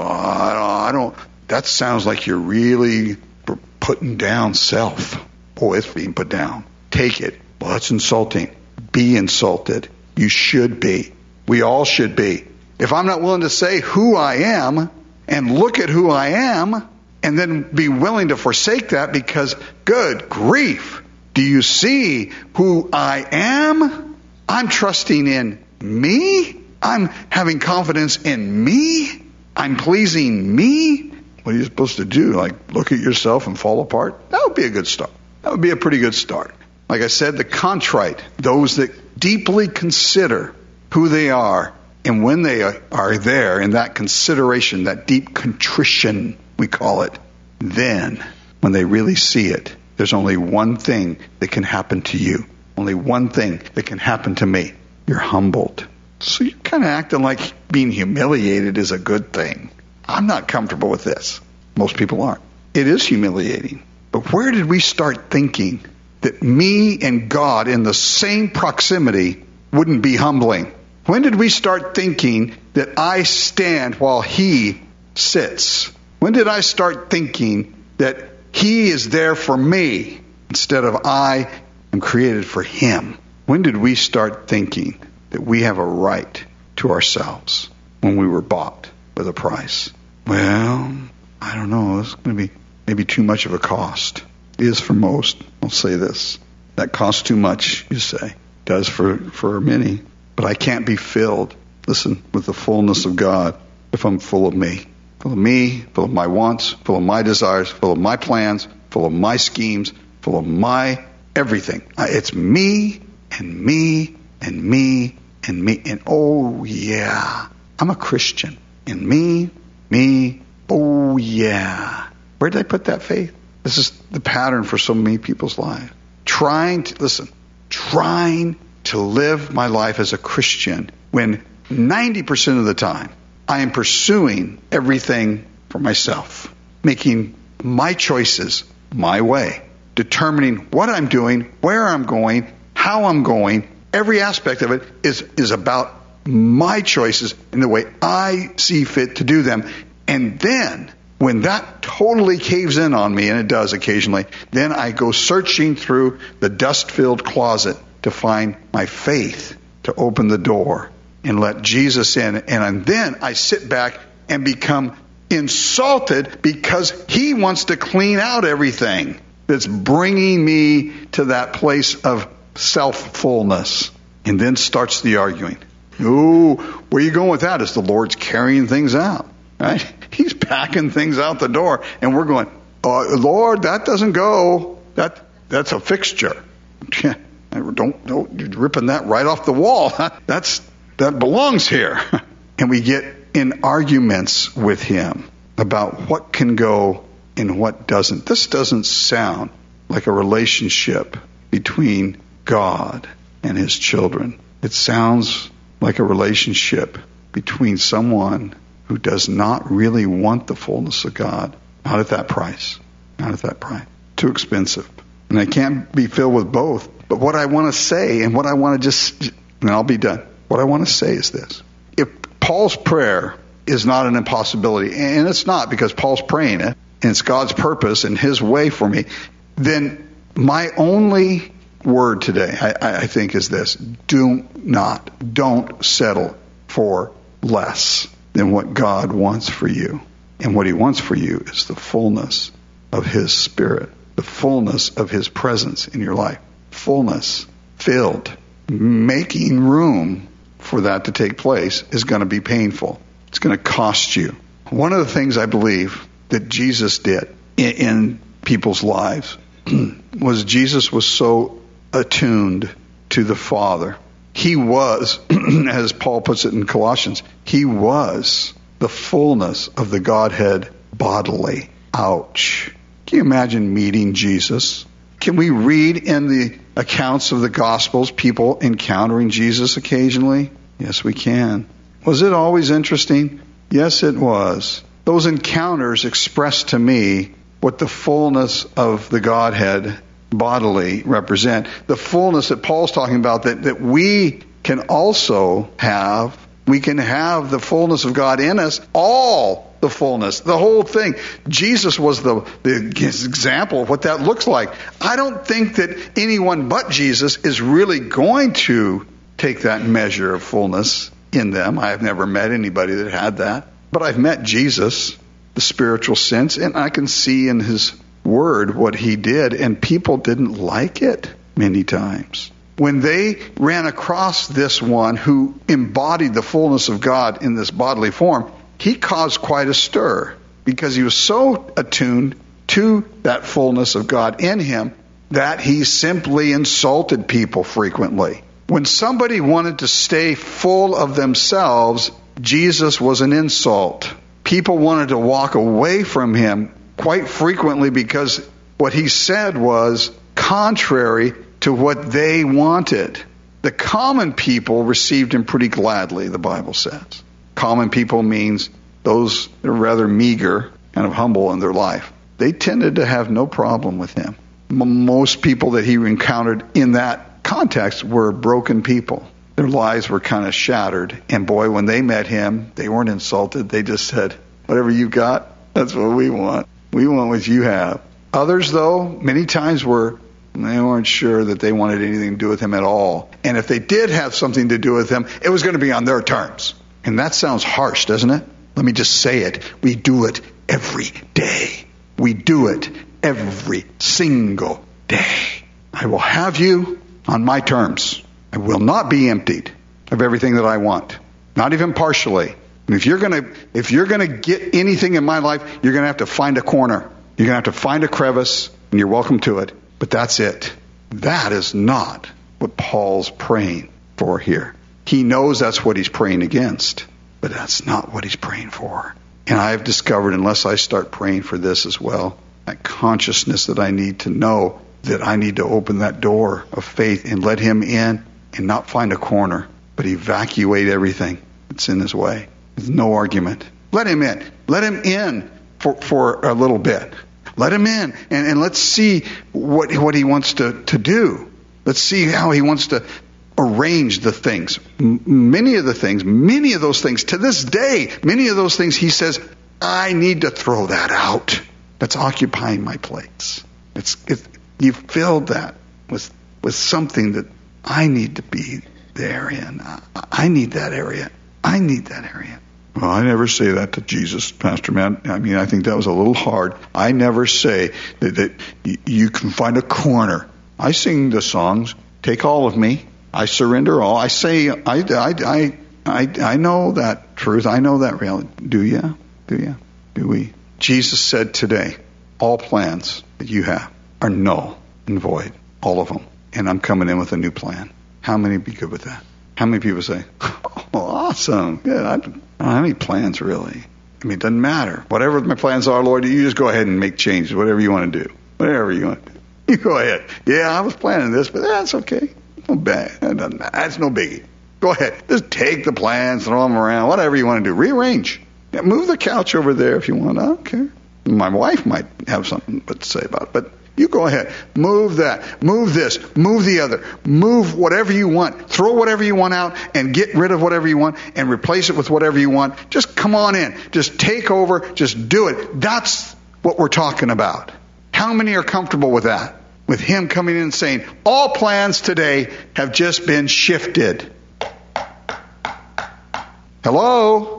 I don't, that sounds like you're really putting down self. Boy, it's being put down. Take it. Well, that's insulting. Be insulted. You should be. We all should be. If I'm not willing to say who I am and look at who I am and then be willing to forsake that because, good grief, do you see who I am? I'm trusting in me. I'm having confidence in me. I'm pleasing me. What are you supposed to do? Like look at yourself and fall apart? That would be a good start. That would be a pretty good start. Like I said, the contrite, those that deeply consider who they are, and when they are there in that consideration, that deep contrition, we call it, then when they really see it, there's only one thing that can happen to you. Only one thing that can happen to me. You're humbled. So you're kind of acting like being humiliated is a good thing. I'm not comfortable with this. Most people aren't. It is humiliating. But where did we start thinking that me and God in the same proximity wouldn't be humbling? When did we start thinking that I stand while he sits? When did I start thinking that he is there for me instead of I am created for him? When did we start thinking that we have a right to ourselves when we were bought with a price? Well, I don't know. It's going to be maybe too much of a cost. It is for most. I'll say this. That costs too much, you say. It does for, for many. But I can't be filled, listen, with the fullness of God if I'm full of me. Full of me, full of my wants, full of my desires, full of my plans, full of my schemes, full of my everything. It's me and me and me and me. And oh yeah, I'm a Christian. And me, me, oh yeah. Where did I put that faith? This is the pattern for so many people's lives. Trying to, listen, trying to live my life as a Christian when ninety percent of the time I am pursuing everything for myself, making my choices my way, determining what I'm doing, where I'm going, how I'm going. Every aspect of it is, is about my choices and the way I see fit to do them. And then when that totally caves in on me, and it does occasionally, then I go searching through the dust-filled closet to find my faith to open the door and let Jesus in. And then I sit back and become insulted because he wants to clean out everything that's bringing me to that place of self-fullness. And then starts the arguing. Ooh, where are you going with that? Is the Lord's carrying things out, right? He's packing things out the door. And we're going, oh, Lord, that doesn't go. That That's a fixture. Don't, don't, you're ripping that right off the wall. That's, that belongs here. And we get in arguments with him about what can go and what doesn't. This doesn't sound like a relationship between God and his children. It sounds like a relationship between someone who does not really want the fullness of God. Not at that price. Not at that price. Too expensive. And they can't be filled with both. But what I want to say, and what I want to just, and I'll be done. What I want to say is this. If Paul's prayer is not an impossibility, and it's not because Paul's praying it, and it's God's purpose and his way for me, then my only word today, I, I think, is this. Do not, don't settle for less than what God wants for you. And what he wants for you is the fullness of his Spirit, the fullness of his presence in your life. Fullness, filled, making room for that to take place is going to be painful. It's going to cost you. One of the things I believe that Jesus did in, in people's lives was Jesus was so attuned to the Father. He was, as Paul puts it in Colossians, he was the fullness of the Godhead bodily. Ouch. Can you imagine meeting Jesus? Can we read in the accounts of the Gospels people encountering Jesus occasionally? Yes, we can. Was it always interesting? Yes, it was. Those encounters expressed to me what the fullness of the Godhead bodily represent. The fullness that Paul's talking about, that, that we can also have. We can have the fullness of God in us, all the fullness, the whole thing. Jesus was the, the example of what that looks like. I don't think that anyone but Jesus is really going to take that measure of fullness in them. I have never met anybody that had that. But I've met Jesus, the spiritual sense, and I can see in his word what he did, and people didn't like it many times. When they ran across this one who embodied the fullness of God in this bodily form, he caused quite a stir because he was so attuned to that fullness of God in him that he simply insulted people frequently. When somebody wanted to stay full of themselves, Jesus was an insult. People wanted to walk away from him quite frequently because what he said was contrary to what they wanted. The common people received him pretty gladly, the Bible says. Common people means those that are rather meager, kind of humble in their life. They tended to have no problem with him. M- most people that he encountered in that context were broken people. Their lives were kind of shattered. And boy, when they met him, they weren't insulted. They just said, whatever you got, that's what we want. We want what you have. Others, though, many times were, they weren't sure that they wanted anything to do with him at all. And if they did have something to do with him, it was going to be on their terms. And that sounds harsh, doesn't it? Let me just say it. We do it every day. We do it every single day. I will have you on my terms. I will not be emptied of everything that I want. Not even partially. And if you're going to, if you're going to get anything in my life, you're going to have to find a corner. You're going to have to find a crevice, and you're welcome to it. But that's it. That is not what Paul's praying for here. He knows that's what he's praying against, but that's not what he's praying for. And I have discovered, unless I start praying for this as well, that consciousness that I need to know that I need to open that door of faith and let him in and not find a corner, but evacuate everything that's in his way. There's no argument. Let him in. Let him in for, for a little bit. Let him in, and, and let's see what what he wants to, to do. Let's see how he wants to arrange the things. M- many of the things, many of those things, to this day, many of those things he says, I need to throw that out. That's occupying my place. It's, it, you've filled that with, with something that I need to be there in. I, I need that area. I need that area. Well, I never say that to Jesus, Pastor Matt. I mean, I think that was a little hard. I never say that, that you can find a corner. I sing the songs, Take All of Me. I surrender all. I say, I, I, I, I, I know that truth. I know that reality. Do you? Do you? Do we? Jesus said today, all plans that you have are null and void. All of them. And I'm coming in with a new plan. How many be good with that? How many people say, oh, awesome. Yeah, I don't have any plans, really. I mean, it doesn't matter. Whatever my plans are, Lord, you just go ahead and make changes, whatever you want to do. Whatever you want to do. You go ahead. Yeah, I was planning this, but that's okay. No bad. That doesn't matter. That's no biggie. Go ahead. Just take the plans, throw them around, whatever you want to do. Rearrange. Yeah, move the couch over there if you want. I don't care. My wife might have something to say about it, but you go ahead. Move that. Move this. Move the other. Move whatever you want. Throw whatever you want out and get rid of whatever you want and replace it with whatever you want. Just come on in. Just take over. Just do it. That's what we're talking about. How many are comfortable with that? With him coming in and saying, all plans today have just been shifted. Hello?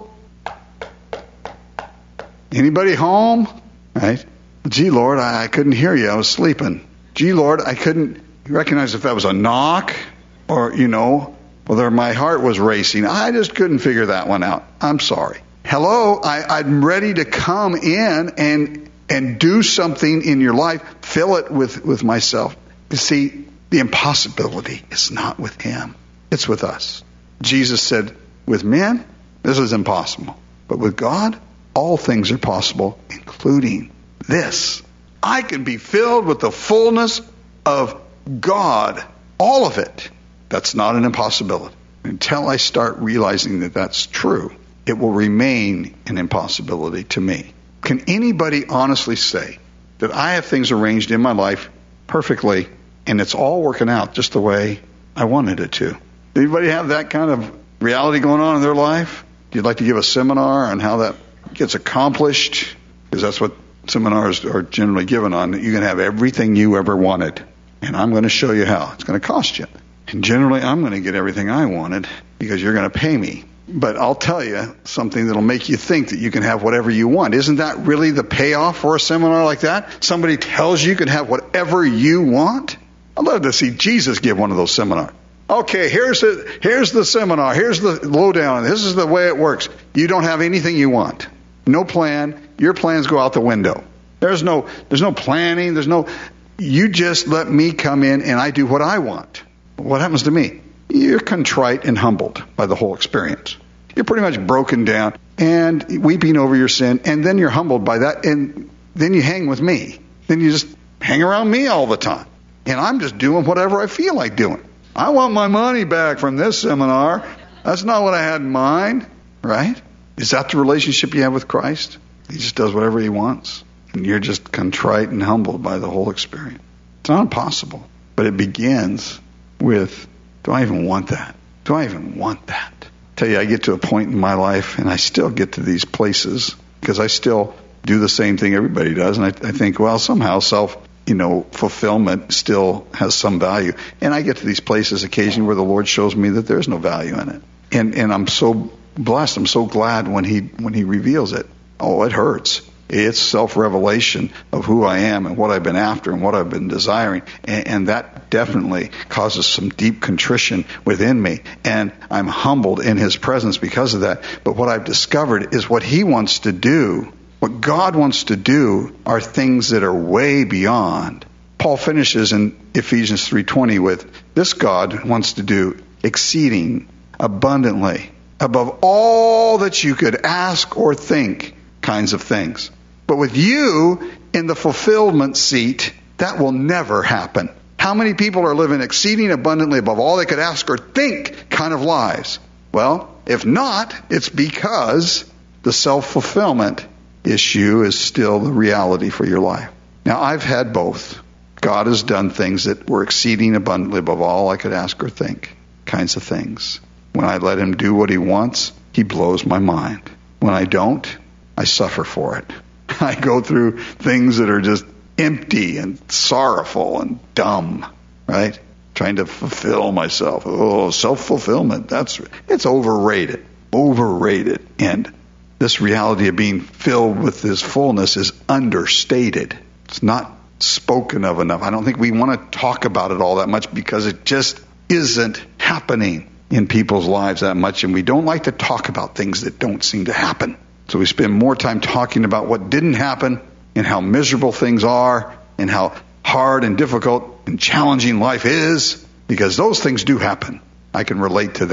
Anybody home? Right? Gee, Lord, I, I couldn't hear you. I was sleeping. Gee, Lord, I couldn't recognize if that was a knock or, you know, whether my heart was racing. I just couldn't figure that one out. I'm sorry. Hello? I, I'm ready to come in and and do something in your life. Fill it with, with myself. You see, the impossibility is not with him. It's with us. Jesus said, with men, this is impossible. But with God, all things are possible, including this. I can be filled with the fullness of God. All of it. That's not an impossibility. Until I start realizing that that's true, it will remain an impossibility to me. Can anybody honestly say that I have things arranged in my life perfectly and it's all working out just the way I wanted it to? Anybody have that kind of reality going on in their life? You'd like to give a seminar on how that gets accomplished? Because that's what seminars are generally given on. You can have everything you ever wanted. And I'm going to show you how. It's going to cost you. And generally, I'm going to get everything I wanted because you're going to pay me. But I'll tell you something that'll make you think that you can have whatever you want. Isn't that really the payoff for a seminar like that? Somebody tells you you can have whatever you want? I'd love to see Jesus give one of those seminars. Okay, here's the, here's the seminar. Here's the lowdown. This is the way it works. You don't have anything you want. No plan. Your plans go out the window. There's no, there's no planning. There's no, you just let me come in and I do what I want. What happens to me? You're contrite and humbled by the whole experience. You're pretty much broken down and weeping over your sin, and then you're humbled by that, and then you hang with me. Then you just hang around me all the time. And I'm just doing whatever I feel like doing. I want my money back from this seminar. That's not what I had in mind, right? Is that the relationship you have with Christ? He just does whatever he wants, and you're just contrite and humbled by the whole experience. It's not impossible, but it begins with, do I even want that? Do I even want that? I tell you, I get to a point in my life, and I still get to these places because I still do the same thing everybody does, and I, I think, well, somehow self, you know, fulfillment still has some value. And I get to these places occasionally where the Lord shows me that there's no value in it, and and I'm so blessed. I'm so glad when he when he reveals it. Oh, it hurts. It's self-revelation of who I am and what I've been after and what I've been desiring. And, and that definitely causes some deep contrition within me. And I'm humbled in his presence because of that. But what I've discovered is what he wants to do, what God wants to do, are things that are way beyond. Paul finishes in Ephesians three twenty with, this God wants to do exceeding abundantly above all that you could ask or think kinds of things. But with you in the fulfillment seat, that will never happen. How many people are living exceeding abundantly above all they could ask or think kind of lives? Well, if not, it's because the self-fulfillment issue is still the reality for your life. Now, I've had both. God has done things that were exceeding abundantly above all I could ask or think kinds of things. When I let him do what he wants, he blows my mind. When I don't, I suffer for it. I go through things that are just empty and sorrowful and dumb, right? Trying to fulfill myself. Oh, self-fulfillment, that's, it's overrated. Overrated. And this reality of being filled with his fullness is understated. It's not spoken of enough. I don't think we want to talk about it all that much because it just isn't happening in people's lives that much. And we don't like to talk about things that don't seem to happen. So we spend more time talking about what didn't happen and how miserable things are and how hard and difficult and challenging life is, because those things do happen. I can relate to that.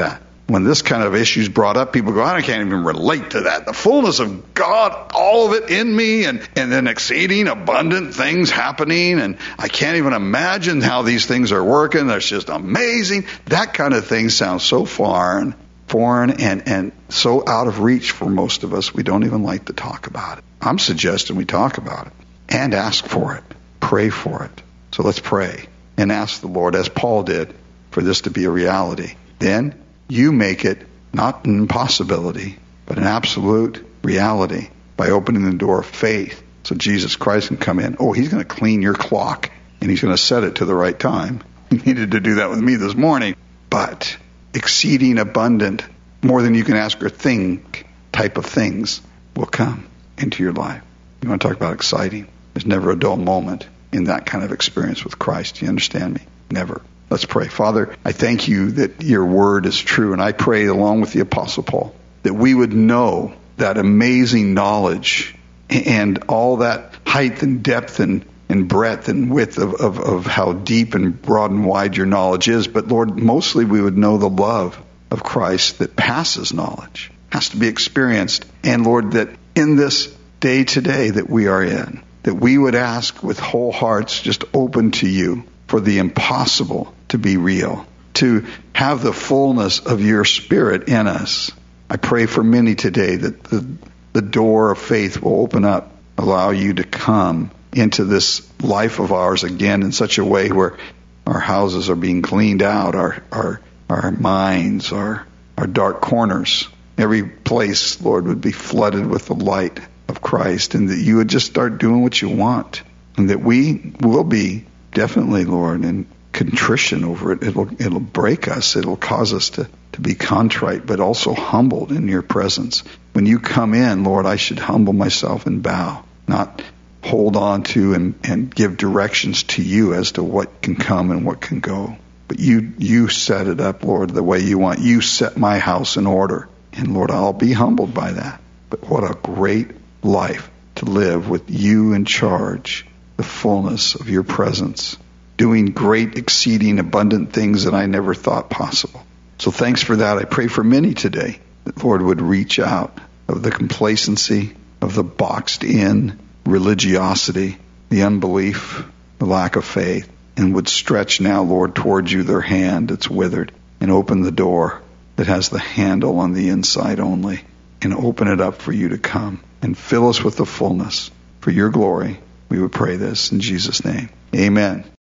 when this kind of issue is brought up, people go, I can't even relate to that. The fullness of God, all of it in me, and, and then exceeding abundant things happening, and I can't even imagine how these things are working. That's just amazing. That kind of thing sounds so foreign, foreign and, and so out of reach for most of us, we don't even like to talk about it. I'm suggesting we talk about it and ask for it. Pray for it. So let's pray and ask the Lord, as Paul did, for this to be a reality. Then you make it not an impossibility, but an absolute reality by opening the door of faith so Jesus Christ can come in. Oh, he's going to clean your clock, and he's going to set it to the right time. He needed to do that with me this morning. But exceeding abundant, more than you can ask or think type of things will come into your life. You want to talk about exciting? There's never a dull moment in that kind of experience with Christ. Do you understand me? Never. Let's pray. Father, I thank you that your word is true, and I pray along with the Apostle Paul that we would know that amazing knowledge and all that height and depth and, and breadth and width of, of, of how deep and broad and wide your knowledge is. But Lord, mostly we would know the love of Christ that passes knowledge, has to be experienced. And Lord, that in this day today that we are in, that we would ask with whole hearts just open to you for the impossible to be real, to have the fullness of your Spirit in us. I pray for many today that the, the door of faith will open up, allow you to come into this life of ours again in such a way where our houses are being cleaned out, our our, our minds, our, our dark corners. Every place, Lord, would be flooded with the light of Christ, and that you would just start doing what you want, and that we will be definitely, Lord, in contrition over it. It'll it'll break us. It'll cause us to, to be contrite, but also humbled in your presence. When you come in, Lord, I should humble myself and bow, not hold on to and, and give directions to you as to what can come and what can go. But you you set it up, Lord, the way you want. You set my house in order. And Lord, I'll be humbled by that. But what a great life to live with you in charge, the fullness of your presence, doing great, exceeding, abundant things that I never thought possible. So thanks for that. I pray for many today that Lord would reach out of the complacency, of the boxed in religiosity, the unbelief, the lack of faith, and would stretch now, Lord, towards you their hand that's withered, and open the door that has the handle on the inside only, and open it up for you to come and fill us with the fullness for your glory. We would pray this in Jesus' name. Amen.